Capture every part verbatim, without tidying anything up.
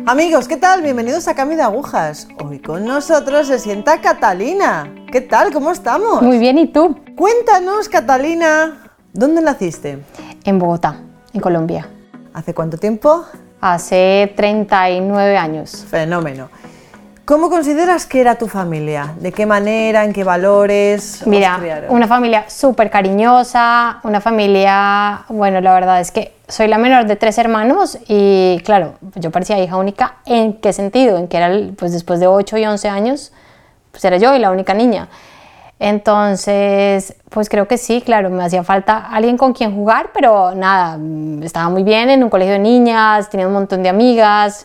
Amigos, ¿qué tal? Bienvenidos a Cambio de Agujas. Hoy con nosotros se sienta Catalina. ¿Qué tal? ¿Cómo estamos? Muy bien, ¿y tú? Cuéntanos, Catalina, ¿dónde naciste? En Bogotá, en Colombia. ¿Hace cuánto tiempo? Hace treinta y nueve años. Fenómeno. ¿Cómo consideras que era tu familia? ¿De qué manera? ¿En qué valores? Mira, os criaron? una familia súper cariñosa, una familia, bueno, la verdad es que soy la menor de tres hermanos y claro, yo parecía hija única. ¿En qué sentido? En que era, pues después de ocho y once años, pues era yo y la única niña. Entonces, pues creo que sí, claro, me hacía falta alguien con quien jugar, pero nada, estaba muy bien en un colegio de niñas, tenía un montón de amigas.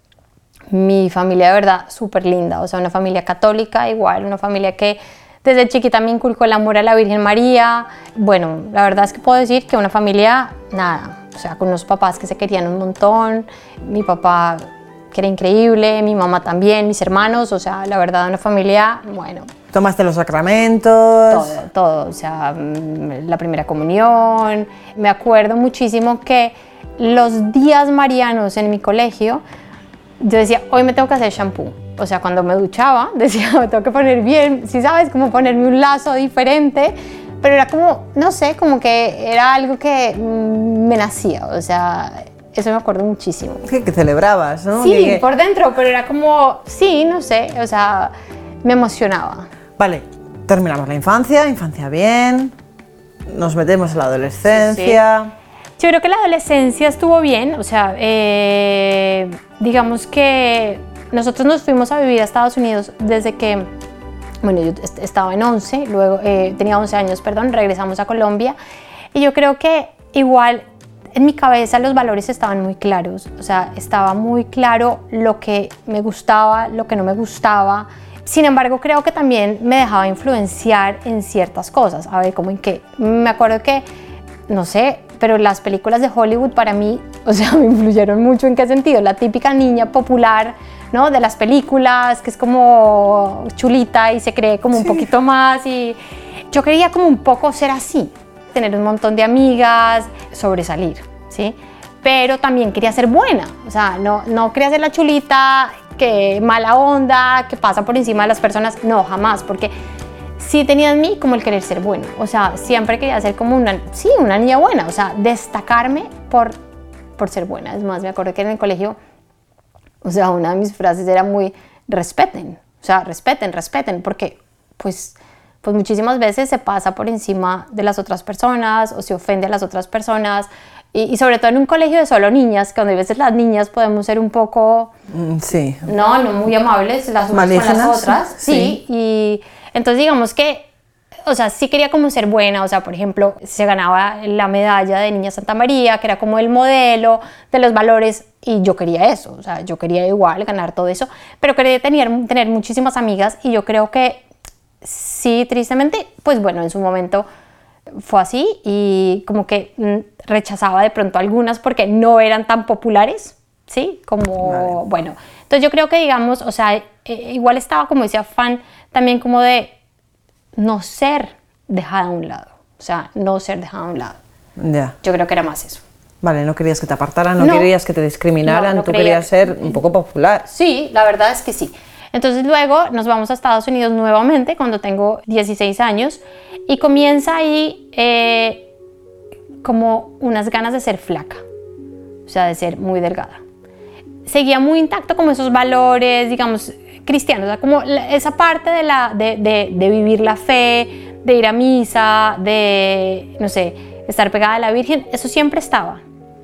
Mi familia de verdad súper linda, o sea, una familia católica igual, una familia que desde chiquita me inculcó el amor a la Virgen María. Bueno, la verdad es que puedo decir que una familia, nada, o sea, con unos papás que se querían un montón, mi papá que era increíble, mi mamá también, mis hermanos, o sea, la verdad una familia, bueno. ¿Tomaste los sacramentos? Todo, todo, o sea, la primera comunión. Me acuerdo muchísimo que los días marianos en mi colegio, yo decía, hoy me tengo que hacer shampoo. O sea, cuando me duchaba, decía, me tengo que poner bien, si sabes, como ponerme un lazo diferente, pero era como, no sé, como que era algo que mmm, me nacía, o sea, eso me acuerdo muchísimo. Que, que celebrabas, ¿no? Sí, que, por dentro, pero era como, sí, no sé, o sea, me emocionaba. Vale, terminamos la infancia, infancia bien, nos metemos en la adolescencia. Sí, sí. Yo creo que la adolescencia estuvo bien, o sea, eh, digamos que nosotros nos fuimos a vivir a Estados Unidos desde que, bueno, yo estaba en once, luego eh, tenía once años, perdón, regresamos a Colombia y yo creo que igual en mi cabeza los valores estaban muy claros, o sea, estaba muy claro lo que me gustaba, lo que no me gustaba. Sin embargo, creo que también me dejaba influenciar en ciertas cosas, a ver, ¿cómo en qué? Me acuerdo que, no sé, pero las películas de Hollywood para mí, o sea, me influyeron mucho. ¿En qué sentido? La típica niña popular, ¿no? De las películas, que es como chulita y se cree como un sí. poquito más, y yo quería como un poco ser así, tener un montón de amigas, sobresalir, ¿sí? Pero también quería ser buena, o sea, no, no quería ser la chulita, que mala onda, que pasa por encima de las personas, no, jamás, porque sí tenía en mí como el querer ser buena, o sea, siempre quería ser como una, sí, una niña buena, o sea, destacarme por, por ser buena. Es más, me acuerdo que en el colegio, o sea, una de mis frases era muy, respeten, o sea, respeten, respeten, porque pues, pues muchísimas veces se pasa por encima de las otras personas o se ofende a las otras personas. Y, y sobre todo en un colegio de solo niñas, que donde a veces las niñas podemos ser un poco, sí, no, no muy amables las unas con las otras, sí, sí, y entonces digamos que, o sea, sí quería como ser buena, o sea, por ejemplo, se ganaba la medalla de Niña Santa María, que era como el modelo de los valores, y yo quería eso, o sea, yo quería igual ganar todo eso, pero quería tener, tener muchísimas amigas, y yo creo que sí, tristemente, pues bueno, en su momento fue así, y como que mm, rechazaba de pronto algunas porque no eran tan populares, ¿sí? Como, vale. Bueno, entonces yo creo que digamos, o sea, eh, igual estaba como ese afán también como de no ser dejada a un lado, o sea, no ser dejada a un lado. Ya. Yo creo que era más eso. Vale, no querías que te apartaran, no, no querías que te discriminaran, no, no tú querías ser un poco popular. Sí, la verdad es que sí. Entonces luego nos vamos a Estados Unidos nuevamente cuando tengo dieciséis años y comienza ahí eh, como unas ganas de ser flaca, o sea, de ser muy delgada. Seguía muy intacto como esos valores, digamos, cristianos, o sea, como la, esa parte de, la, de, de, de vivir la fe, de ir a misa, de, no sé, estar pegada a la Virgen, eso siempre estaba.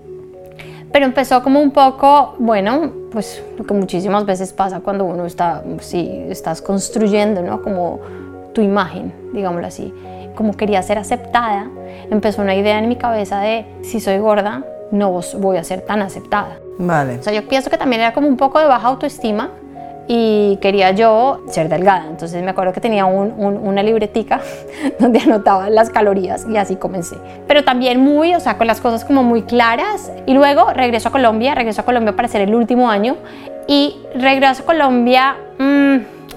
Pero empezó como un poco, bueno, pues lo que muchísimas veces pasa cuando uno está, sí, estás construyendo, ¿no? Como tu imagen, digámoslo así. Como quería ser aceptada, empezó una idea en mi cabeza de si soy gorda, no voy a ser tan aceptada. Vale. O sea, yo pienso que también era como un poco de baja autoestima y quería yo ser delgada. Entonces me acuerdo que tenía un, un, una libretica donde anotaba las calorías y así comencé. Pero también muy, o sea, con las cosas como muy claras. Y luego regreso a Colombia, regreso a Colombia para hacer el último año. Y regreso a Colombia, mmm,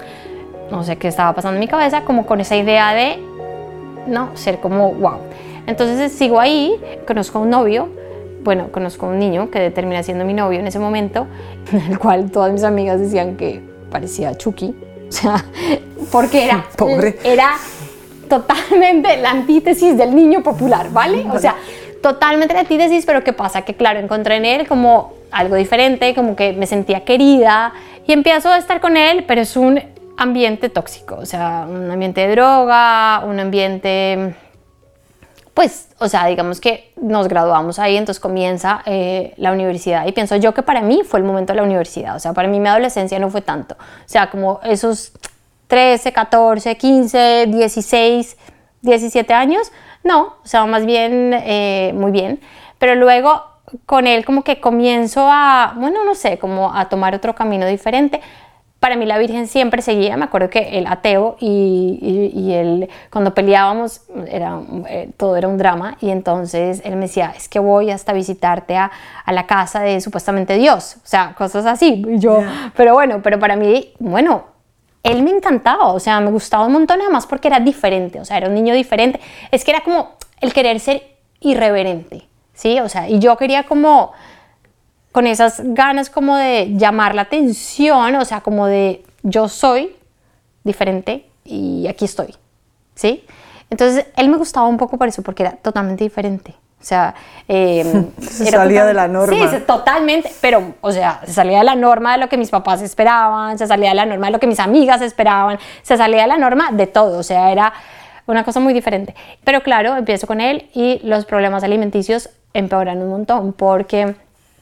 no sé qué estaba pasando en mi cabeza, como con esa idea de, no, ser como wow. Entonces sigo ahí, conozco a un novio bueno, conozco a un niño que termina siendo mi novio en ese momento, el cual todas mis amigas decían que parecía Chucky, o sea, porque era, Pobre. era totalmente la antítesis del niño popular, ¿vale? O sea, totalmente la antítesis, pero ¿qué pasa? Que claro, encontré en él como algo diferente, como que me sentía querida y empiezo a estar con él, pero es un ambiente tóxico, o sea, un ambiente de droga, un ambiente, pues, o sea, digamos que nos graduamos ahí, entonces comienza eh, la universidad y pienso yo que para mí fue el momento de la universidad, o sea, para mí mi adolescencia no fue tanto, o sea, como esos trece, catorce, quince, dieciséis, diecisiete años, no, o sea, más bien eh, muy bien, pero luego con él como que comienzo a, bueno, no sé, como a tomar otro camino diferente. Para mí la Virgen siempre seguía, me acuerdo que el ateo y, y, y él, cuando peleábamos, era, eh, todo era un drama, y entonces él me decía, es que voy hasta visitarte a, a la casa de supuestamente Dios, o sea, cosas así, y yo, yeah. pero bueno, pero para mí, bueno, él me encantaba, o sea, me gustaba un montón, además porque era diferente, o sea, era un niño diferente, es que era como el querer ser irreverente, ¿sí? O sea, y yo quería como con esas ganas como de llamar la atención, o sea, como de yo soy diferente y aquí estoy, ¿sí? Entonces, él me gustaba un poco por eso, porque era totalmente diferente. O sea, eh, se era salía de la norma. Sí, totalmente, pero, o sea, se salía de la norma de lo que mis papás esperaban, se salía de la norma de lo que mis amigas esperaban, se salía de la norma de todo, o sea, era una cosa muy diferente. Pero claro, empiezo con él y los problemas alimenticios empeoran un montón, porque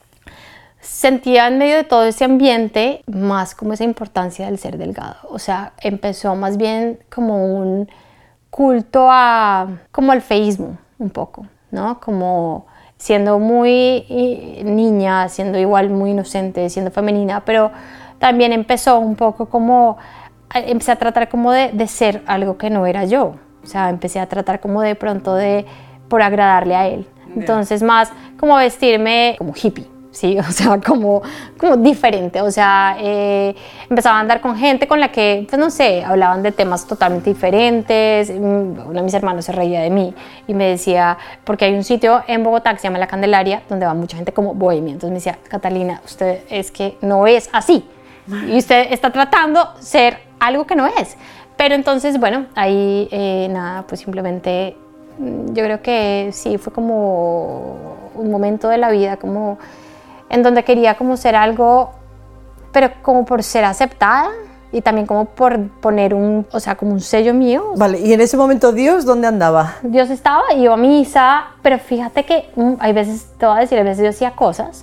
sentía en medio de todo ese ambiente más como esa importancia del ser delgado, o sea, empezó más bien como un culto a, como al feísmo un poco, ¿no? Como siendo muy niña, siendo igual muy inocente, siendo femenina, pero también empezó un poco como, empecé a tratar como de, de ser algo que no era yo, o sea, empecé a tratar como de pronto de, por agradarle a él, entonces más como vestirme como hippie. Sí, o sea, como, como diferente, o sea, eh, empezaba a andar con gente con la que, pues no sé, hablaban de temas totalmente diferentes. Uno de mis hermanos se reía de mí y me decía, porque hay un sitio en Bogotá que se llama La Candelaria, donde va mucha gente como bohemia, entonces me decía, Catalina, usted es que no es así, y usted está tratando de ser algo que no es, pero entonces, bueno, ahí eh, nada, pues simplemente, yo creo que sí, fue como un momento de la vida, como en donde quería como ser algo, pero como por ser aceptada y también como por poner un, o sea, como un sello mío. Vale, y en ese momento Dios, ¿dónde andaba? Dios estaba, iba a misa, pero fíjate que um, hay veces, te voy a decir, a veces yo hacía cosas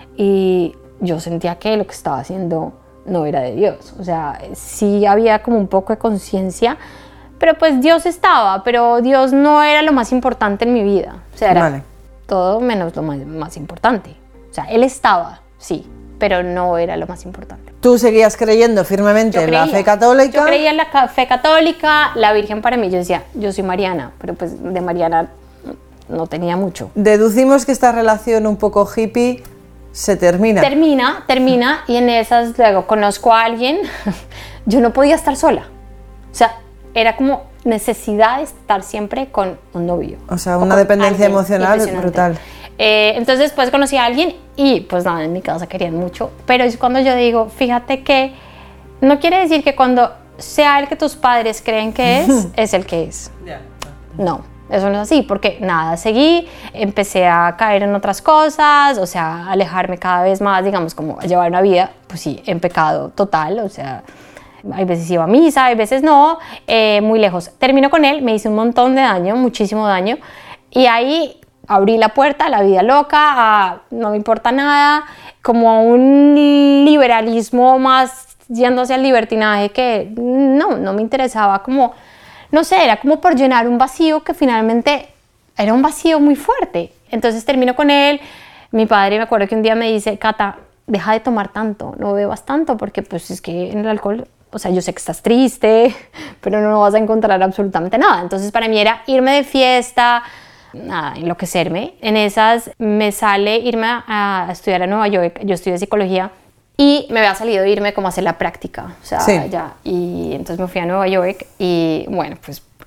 y yo sentía que lo que estaba haciendo no era de Dios. O sea, sí había como un poco de conciencia, pero pues Dios estaba, pero Dios no era lo más importante en mi vida. O sea, era vale. todo menos lo más, más importante. O sea, él estaba, sí, pero no era lo más importante. ¿Tú seguías creyendo firmemente en la fe católica? Yo creía en la fe católica, la Virgen para mí, yo decía, yo soy mariana, pero pues de mariana no tenía mucho. Deducimos que esta relación un poco hippie se termina. Termina, termina, y en esas luego conozco a alguien, yo no podía estar sola. O sea, era como necesidad de estar siempre con un novio. O sea, una o dependencia emocional brutal. Eh, entonces después conocí a alguien y pues nada, en mi casa querían mucho, pero es cuando yo digo, fíjate que no quiere decir que cuando sea el que tus padres creen que es, es el que es. Yeah. No, eso no es así, porque nada, seguí, empecé a caer en otras cosas, o sea, alejarme cada vez más, digamos, como llevar una vida, pues sí, en pecado total, o sea, hay veces iba a misa, hay veces no, eh, muy lejos. Termino con él, me hice un montón de daño, muchísimo daño, y ahí abrí la puerta a la vida loca, a no me importa nada, como a un liberalismo más yendo hacia el libertinaje que no, no me interesaba, como, no sé, era como por llenar un vacío que finalmente era un vacío muy fuerte. Entonces termino con él, mi padre me acuerdo que un día me dice, Cata, deja de tomar tanto, no bebas tanto, porque pues es que en el alcohol, o sea, yo sé que estás triste, pero no vas a encontrar absolutamente nada. Entonces para mí era irme de fiesta, nada, enloquecerme. En esas me sale irme a, a estudiar a Nueva York, yo estudié psicología y me había salido irme como a hacer la práctica, o sea, sí. ya, y entonces me fui a Nueva York y bueno, pues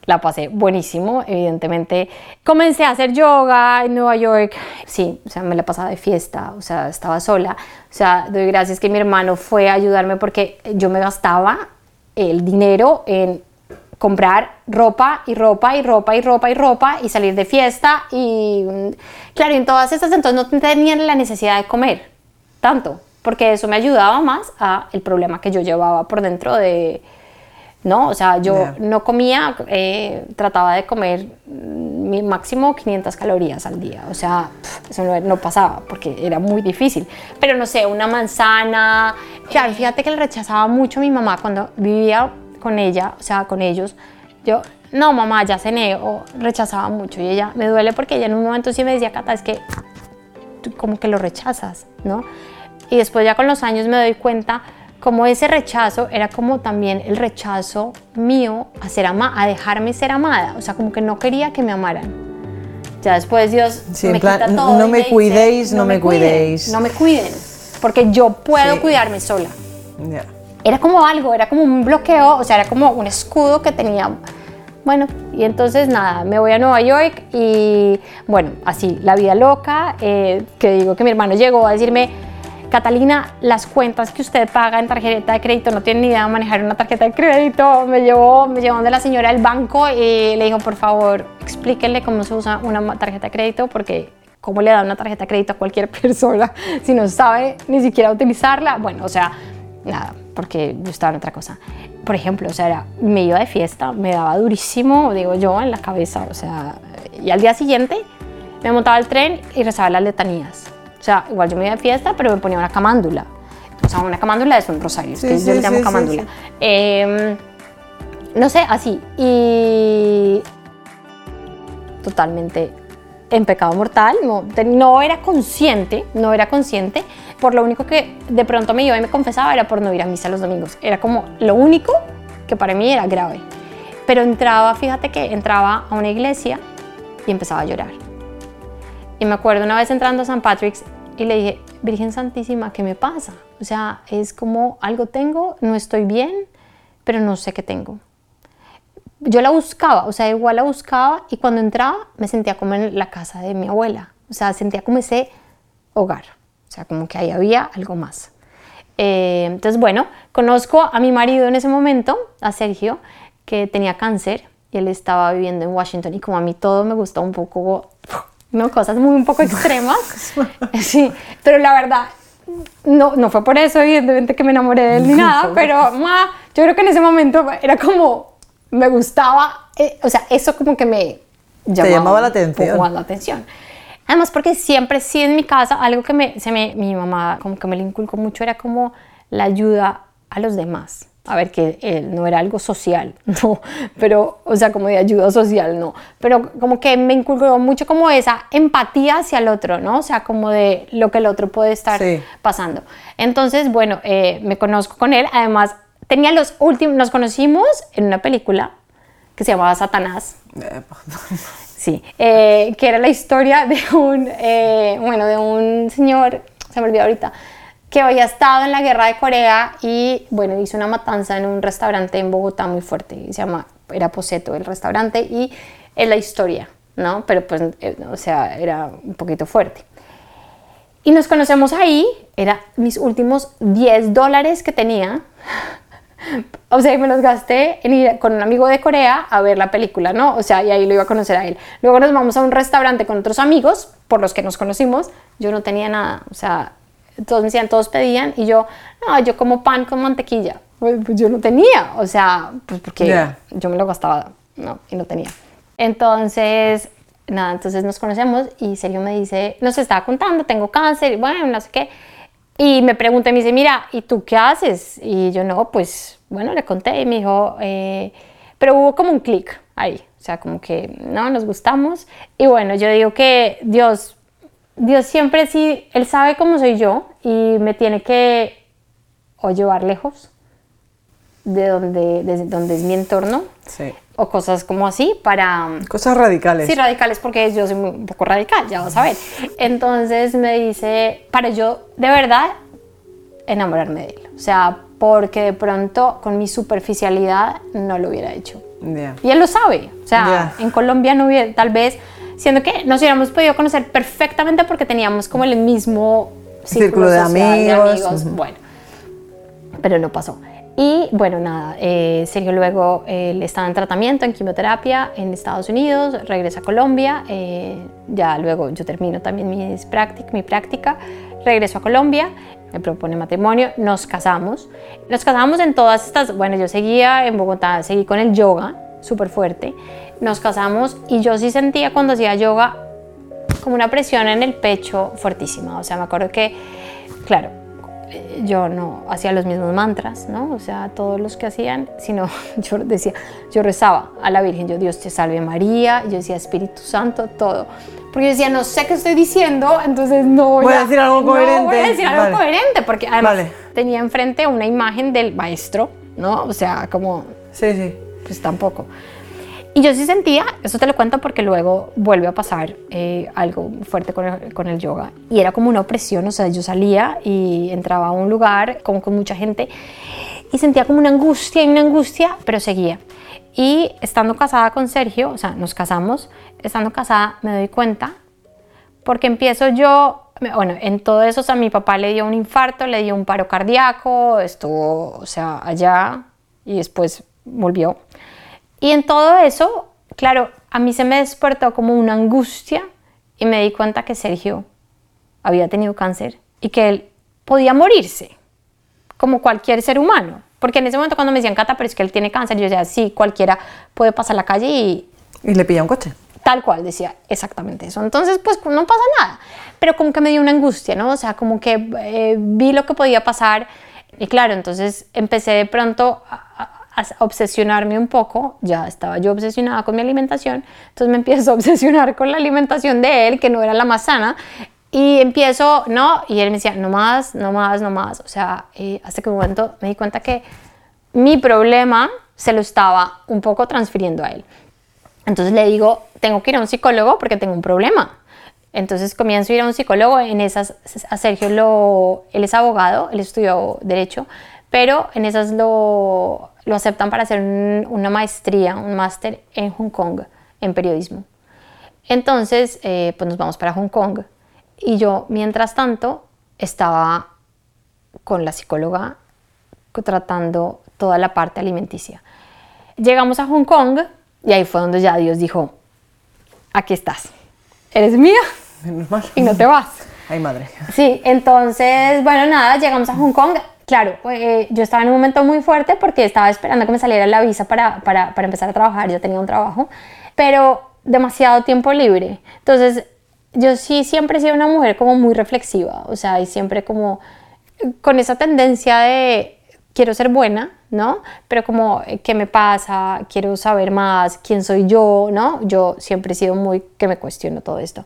la pasé buenísimo, evidentemente. Comencé a hacer yoga en Nueva York, sí, o sea, me la pasaba de fiesta, o sea, estaba sola. O sea, doy gracias que mi hermano fue a ayudarme porque yo me gastaba el dinero en comprar ropa y ropa y ropa y ropa y ropa y salir de fiesta y, claro, y en todas estas entonces no tenía la necesidad de comer tanto, porque eso me ayudaba más a el problema que yo llevaba por dentro de... ¿no? O sea, yo yeah. no comía, eh, trataba de comer mi máximo quinientas calorías al día, o sea, eso no, no pasaba porque era muy difícil, pero no sé, una manzana, claro, fíjate que le rechazaba mucho a mi mamá cuando vivía con ella, o sea, con ellos, yo, no mamá, ya cené, o rechazaba mucho y ella, me duele porque ella en un momento sí me decía, Cata, es que tú como que lo rechazas, ¿no? Y después ya con los años me doy cuenta como ese rechazo era como también el rechazo mío a ser ama, a dejarme ser amada, o sea, como que no quería que me amaran. Ya después Dios sí, me plan, quita todo no y me me cuidéis, dice, no, no me cuidéis. Cuiden, no me cuiden, porque yo puedo sí. cuidarme sola. Yeah. Era como algo, era como un bloqueo, o sea, era como un escudo que tenía. Bueno, y entonces nada, me voy a Nueva York y bueno, así, la vida loca, eh, que digo que mi hermano llegó a decirme, Catalina, las cuentas que usted paga en tarjeta de crédito no tiene ni idea de manejar una tarjeta de crédito. Me llevó, me llevó donde la señora del banco y le dijo, por favor, explíquenle cómo se usa una tarjeta de crédito, porque cómo le da una tarjeta de crédito a cualquier persona si no sabe ni siquiera utilizarla. Bueno, o sea, nada, porque yo estaba en otra cosa. Por ejemplo, o sea, era, me iba de fiesta, me daba durísimo, digo yo, en la cabeza, o sea, y al día siguiente me montaba al tren y rezaba las letanías. O sea, igual yo me iba de fiesta, pero me ponía una camándula. O sea, una camándula es un rosario, sí, que sí, yo le llamo sí, camándula. Sí, sí. Eh, no sé, así. Y totalmente en pecado mortal. No, no era consciente, no era consciente. Por lo único que de pronto me iba y me confesaba era por no ir a misa los domingos. Era como lo único que para mí era grave. Pero entraba, fíjate que entraba a una iglesia y empezaba a llorar. Y me acuerdo una vez entrando a San Patrick's y le dije, Virgen Santísima, ¿qué me pasa? O sea, es como algo tengo, no estoy bien, pero no sé qué tengo. Yo la buscaba, o sea, igual la buscaba y cuando entraba me sentía como en la casa de mi abuela. O sea, sentía como ese hogar. O sea, como que ahí había algo más. Eh, entonces, bueno, conozco a mi marido en ese momento, a Sergio, que tenía cáncer y él estaba viviendo en Washington y como a mí todo me gustó un poco... No, cosas muy un poco extremas, sí, pero la verdad, no, no fue por eso, evidentemente, que me enamoré de él ni nada, pero ma, yo creo que en ese momento era como, me gustaba, eh, o sea, eso como que me llamaba, Te llamaba la atención. la atención. Además, porque siempre, sí, en mi casa, algo que me, se me, mi mamá como que me le inculcó mucho era como la ayuda a los demás. A ver, que él no era algo social, no, pero, o sea, como de ayuda social, no, pero como que me inculcó mucho como esa empatía hacia el otro, ¿no? O sea, como de lo que el otro puede estar sí. pasando. Entonces, bueno, eh, me conozco con él, además, tenía los últimos, nos conocimos en una película que se llamaba Satanás. Sí, eh, que era la historia de un, eh, bueno, de un señor, se me olvidó ahorita, que había estado en la guerra de Corea y, bueno, hizo una matanza en un restaurante en Bogotá muy fuerte, y se llama, era Poseto el restaurante, y es la historia, ¿no? Pero pues, eh, o sea, era un poquito fuerte. Y nos conocemos ahí, era mis últimos diez dólares que tenía, o sea, me los gasté en ir con un amigo de Corea a ver la película, ¿no? O sea, y ahí lo iba a conocer a él. Luego nos vamos a un restaurante con otros amigos, por los que nos conocimos, yo no tenía nada, o sea, todos me decían, todos pedían, y yo, no, yo como pan con mantequilla. Pues, pues yo no tenía, o sea, pues porque yeah. yo me lo gastaba, no, y no tenía. Entonces, nada, entonces nos conocemos y Sergio me dice, nos estaba contando, tengo cáncer, y bueno, no sé qué. Y me pregunta y me dice, mira, ¿y tú qué haces? Y yo, no, pues, bueno, le conté y me dijo, eh, pero hubo como un clic ahí, o sea, como que, no, nos gustamos. Y bueno, yo digo que Dios... Dios siempre sí, Él sabe cómo soy yo y me tiene que o llevar lejos de donde, de donde es mi entorno sí. o cosas como así para... Cosas radicales. Sí, radicales porque yo soy un poco radical, ya vas a ver. Entonces me dice, para yo de verdad enamorarme de Él. O sea, porque de pronto con mi superficialidad no lo hubiera hecho. Yeah. Y él lo sabe. O sea, Yeah. en Colombia no hubiera, tal vez, siendo que nos hubiéramos podido conocer perfectamente porque teníamos como el mismo círculo, Círculo de social, amigos. de amigos. Uh-huh. Bueno, pero no pasó. Y bueno, nada, eh, Sergio luego eh, él estaba en tratamiento, en quimioterapia en Estados Unidos, regresa a Colombia, eh, ya luego yo termino también mis práctic, mi práctica, regreso a Colombia, me propone matrimonio, nos casamos. Nos casamos en todas estas, bueno, yo seguía en Bogotá, seguí con el yoga, súper fuerte, nos casamos y yo sí sentía cuando hacía yoga como una presión en el pecho fuertísima, o sea, me acuerdo que, claro, yo no hacía los mismos mantras, ¿no? O sea, todos los que hacían, sino yo decía, yo rezaba a la Virgen, yo Dios te salve María, yo decía Espíritu Santo, todo. Porque yo decía, no sé qué estoy diciendo, entonces no voy, voy a, a decir algo coherente. No voy a decir algo vale. coherente, porque además vale. tenía enfrente una imagen del maestro, ¿no? O sea, como... Sí, sí. Pues tampoco. Y yo sí sentía, eso te lo cuento porque luego vuelve a pasar eh, algo fuerte con el, con el yoga. Y era como una opresión, o sea, yo salía y entraba a un lugar como con mucha gente y sentía como una angustia y una angustia, pero seguía. Y estando casada con Sergio, o sea, nos casamos, estando casada me doy cuenta porque empiezo yo, bueno, en todo eso, o sea, mi papá le dio un infarto, le dio un paro cardíaco, estuvo, o sea, allá y después volvió. Y en todo eso, claro, a mí se me despertó como una angustia y me di cuenta que Sergio había tenido cáncer y que él podía morirse, como cualquier ser humano. Porque en ese momento cuando me decían, Cata, pero es que él tiene cáncer, yo decía, sí, cualquiera puede pasar la calle y... Y le pilla un coche. Tal cual, decía exactamente eso. Entonces, pues no pasa nada. Pero como que me dio una angustia, ¿no? O sea, como que eh, vi lo que podía pasar. Y claro, entonces empecé de pronto a, a, a obsesionarme un poco. Ya estaba yo obsesionada con mi alimentación. Entonces me empiezo a obsesionar con la alimentación de él, que no era la más sana. Y empiezo, ¿no? Y él me decía, no más, no más, no más. O sea, eh, hasta que un momento me di cuenta que mi problema se lo estaba un poco transfiriendo a él. Entonces le digo, tengo que ir a un psicólogo porque tengo un problema. Entonces comienzo a ir a un psicólogo. En esas, a Sergio, lo, él es abogado, él estudió Derecho, pero en esas lo, lo aceptan para hacer un, una maestría, un máster en Hong Kong, en periodismo. Entonces, eh, pues nos vamos para Hong Kong. Y yo, mientras tanto, estaba con la psicóloga tratando toda la parte alimenticia. Llegamos a Hong Kong y ahí fue donde ya Dios dijo, aquí estás, eres mía y no te vas. Ay, madre. Sí, entonces, bueno, nada, llegamos a Hong Kong. Claro, eh, yo estaba en un momento muy fuerte porque estaba esperando que me saliera la visa para, para, para empezar a trabajar, yo tenía un trabajo, pero demasiado tiempo libre. Entonces, yo sí siempre he sido una mujer como muy reflexiva, o sea, y siempre como con esa tendencia de quiero ser buena, ¿no? Pero como, ¿qué me pasa? Quiero saber más, ¿quién soy yo? ¿No? Yo siempre he sido muy que me cuestiono todo esto.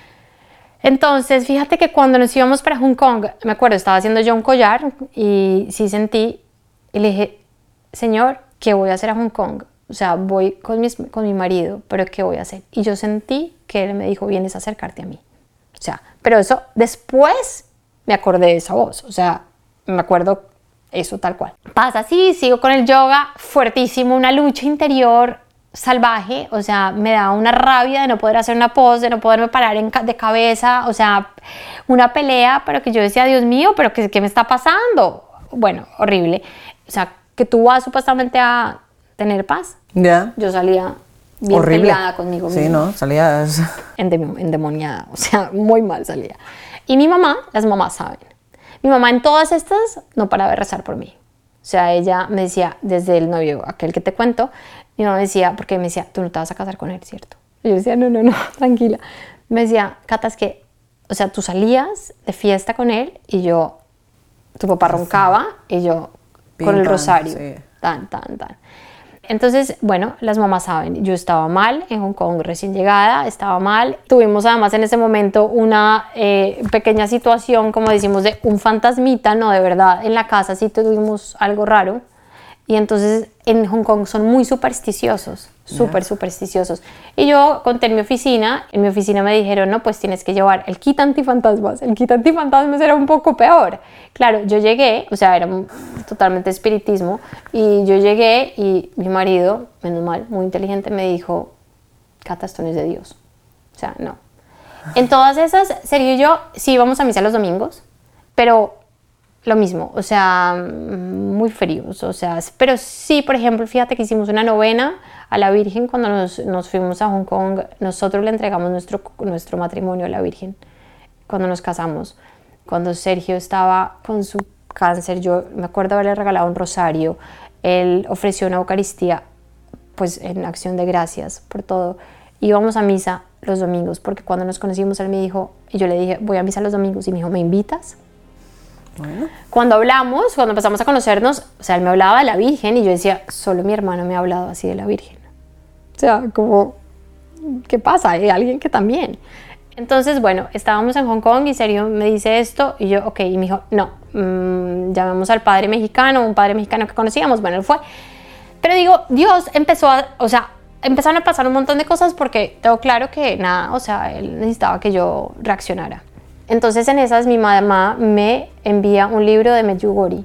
Entonces, fíjate que cuando nos íbamos para Hong Kong, me acuerdo, estaba haciendo yo un collar y sí sentí, y le dije, Señor, ¿qué voy a hacer a Hong Kong? O sea, voy con, mis, con mi marido, pero ¿qué voy a hacer? Y yo sentí que él me dijo, vienes a acercarte a mí. O sea, pero eso, después me acordé de esa voz, o sea, me acuerdo eso tal cual. Pasa así, sigo con el yoga, fuertísimo, una lucha interior salvaje, o sea, me da una rabia de no poder hacer una pose, de no poderme parar en, de cabeza, o sea, una pelea, pero que yo decía, Dios mío, pero ¿qué, qué me está pasando? Bueno, horrible. O sea, que tú vas supuestamente a tener paz. Ya. Yeah. Yo salía bien horrible. Peleada conmigo Sí, misma. ¿no? Salías... endemoniada, o sea, muy mal salía. Y mi mamá, las mamás saben. Mi mamá en todas estas no paraba de rezar por mí. O sea, ella me decía, desde el novio, aquel que te cuento, mi mamá me decía, porque me decía, tú no te vas a casar con él, ¿cierto? Y yo decía, no, no, no, tranquila. Me decía, Cata, es que, o sea, tú salías de fiesta con él y yo, tu papá roncaba y yo Pim, con el pam, rosario, sí. tan, tan, tan. Entonces, bueno, las mamás saben, yo estaba mal en Hong Kong recién llegada, estaba mal. Tuvimos además en ese momento una eh, pequeña situación, como decimos, de un fantasmita, no, de verdad, en la casa sí tuvimos algo raro. Y entonces en Hong Kong son muy supersticiosos, súper Yeah. supersticiosos. Y yo conté en mi oficina, en mi oficina me dijeron, no, pues tienes que llevar el kit antifantasmas. El kit antifantasmas era un poco peor. Claro, yo llegué, o sea, era un- totalmente espiritismo, y yo llegué y mi marido, menos mal, muy inteligente, me dijo, Cata, esto no es de Dios. O sea, no. En todas esas, Sergio y yo sí íbamos a misa los domingos, pero lo mismo, o sea, muy fríos, o sea, pero sí, por ejemplo, fíjate que hicimos una novena a la Virgen cuando nos, nos fuimos a Hong Kong. Nosotros le entregamos nuestro, nuestro matrimonio a la Virgen cuando nos casamos. Cuando Sergio estaba con su cáncer, yo me acuerdo haberle regalado un rosario. Él ofreció una Eucaristía, pues en acción de gracias por todo. Íbamos a misa los domingos, porque cuando nos conocimos él me dijo, y yo le dije, voy a misa los domingos, y me dijo, ¿me invitas? Bueno. Cuando hablamos, cuando empezamos a conocernos, o sea, él me hablaba de la Virgen y yo decía, solo mi hermano me ha hablado así de la Virgen. O sea, como, ¿qué pasa? Hay alguien que también. Entonces, bueno, estábamos en Hong Kong y Sergio me dice esto y yo, ok, y me dijo, no, mmm, llamamos al padre mexicano, un padre mexicano que conocíamos, bueno, él fue. Pero digo, Dios empezó a, o sea, empezaron a pasar un montón de cosas porque tengo claro que nada, o sea, él necesitaba que yo reaccionara. Entonces en esas mi mamá me envía un libro de Medjugorje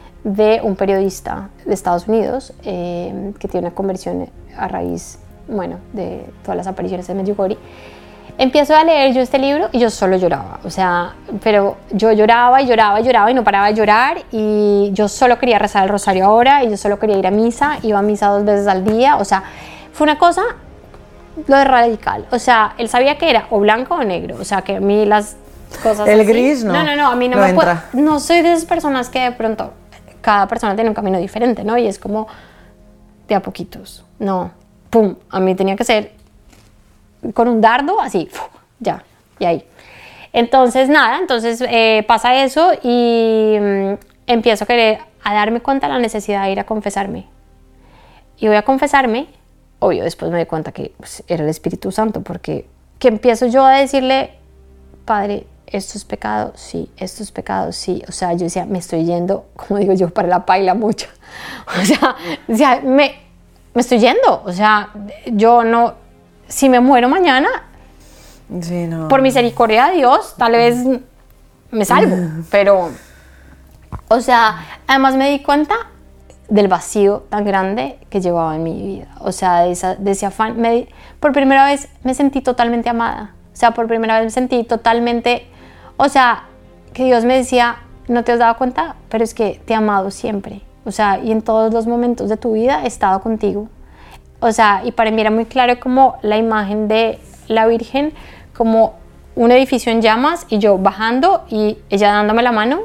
de un periodista de Estados Unidos eh, que tiene una conversión a raíz, bueno, de todas las apariciones de Medjugorje. Empiezo a leer yo este libro y yo solo lloraba, o sea, pero yo lloraba y lloraba y lloraba y no paraba de llorar y yo solo quería rezar el rosario ahora y yo solo quería ir a misa, iba a misa dos veces al día, o sea, fue una cosa, lo de radical, o sea, él sabía que era o blanco o negro, o sea, que a mí las cosas el así, gris no, no, no, no, a mí no, no me puede, entra. no soy de esas personas que de pronto, cada persona tiene un camino diferente, ¿no? Y es como de a poquitos, no, pum, a mí tenía que ser con un dardo, así, ya, y ahí. Entonces, nada, entonces eh, pasa eso y mm, empiezo a querer, a darme cuenta de la necesidad de ir a confesarme. Y voy a confesarme, obvio, después me doy cuenta que pues, era el Espíritu Santo, porque que empiezo yo a decirle, Padre, esto es pecado, sí, esto es pecado, sí. O sea, yo decía, me estoy yendo, como digo yo, para la paila mucho. O sea, decía, me, me estoy yendo, o sea, yo no, si me muero mañana, sí, no. por misericordia de Dios, tal vez me salvo, pero, o sea, además me di cuenta del vacío tan grande que llevaba en mi vida, o sea, de, esa, de ese afán, me, por primera vez me sentí totalmente amada, o sea, por primera vez me sentí totalmente, o sea, que Dios me decía, no te has dado cuenta, pero es que te he amado siempre, o sea, y en todos los momentos de tu vida he estado contigo, o sea, y para mí era muy claro como la imagen de la Virgen, como un edificio en llamas y yo bajando y ella dándome la mano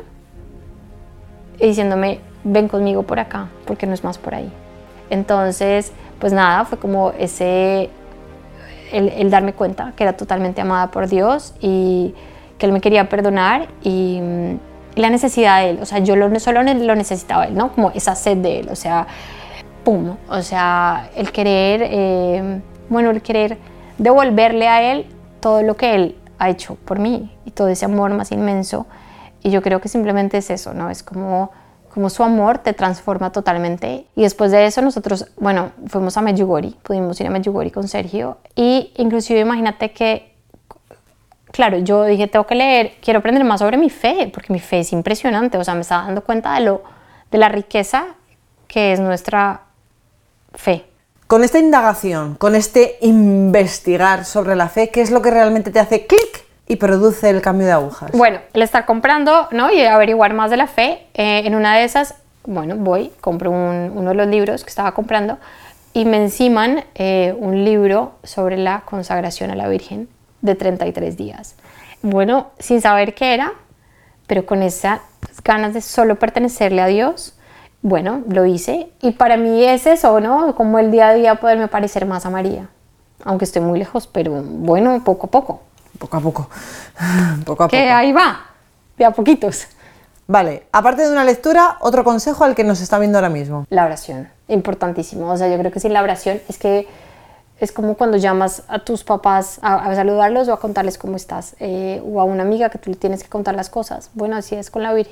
y diciéndome, ven conmigo por acá, porque no es más por ahí. Entonces, pues nada, fue como ese, el, el darme cuenta que era totalmente amada por Dios y que Él me quería perdonar y, y la necesidad de Él, o sea, yo lo, solo lo necesitaba Él, ¿no? Como esa sed de Él, o sea, pum, o sea, el querer, eh, bueno, el querer devolverle a Él todo lo que Él ha hecho por mí y todo ese amor más inmenso. Y yo creo que simplemente es eso, ¿no? Es como, como su amor te transforma totalmente. Y después de eso nosotros, bueno, fuimos a Medjugorje, pudimos ir a Medjugorje con Sergio. Y inclusive imagínate que, claro, yo dije, tengo que leer, quiero aprender más sobre mi fe, porque mi fe es impresionante. O sea, me estaba dando cuenta de, lo, de la riqueza que es nuestra fe. Con esta indagación, con este investigar sobre la fe, ¿qué es lo que realmente te hace clic y produce el cambio de agujas? Bueno, el estar comprando, ¿no? Y averiguar más de la fe, eh, en una de esas, bueno, voy, compro un, uno de los libros que estaba comprando y me enciman eh, un libro sobre la consagración a la Virgen de treinta y tres días. Bueno, sin saber qué era, pero con esas ganas de solo pertenecerle a Dios, bueno, lo hice y para mí es eso, ¿no? Como el día a día poderme parecer más a María, aunque estoy muy lejos, pero bueno, poco a poco. Poco a poco, poco a poco. Que ahí va, de a poquitos. Vale, aparte de una lectura, otro consejo al que nos está viendo ahora mismo. La oración, importantísimo. O sea, yo creo que sin la oración es que es como cuando llamas a tus papás a, a saludarlos o a contarles cómo estás, eh, o a una amiga que tú le tienes que contar las cosas. Bueno, así es con la Virgen.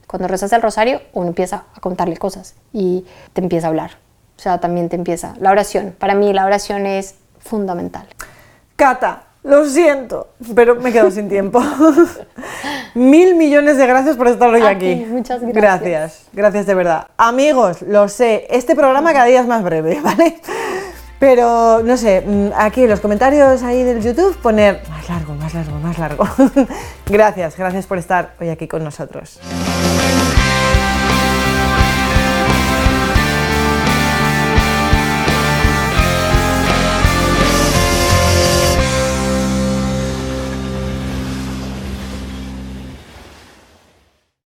Cuando rezas el rosario, uno empieza a contarle cosas y te empieza a hablar. O sea, también te empieza la oración. Para mí la oración es fundamental. Cata, lo siento, pero me quedo sin tiempo. Mil millones de gracias por estar hoy A aquí. ti, muchas gracias. Gracias, gracias de verdad. Amigos, lo sé, este programa cada día es más breve, ¿vale? Pero, no sé, aquí en los comentarios ahí del YouTube poner más largo, más largo, más largo. Gracias, gracias por estar hoy aquí con nosotros.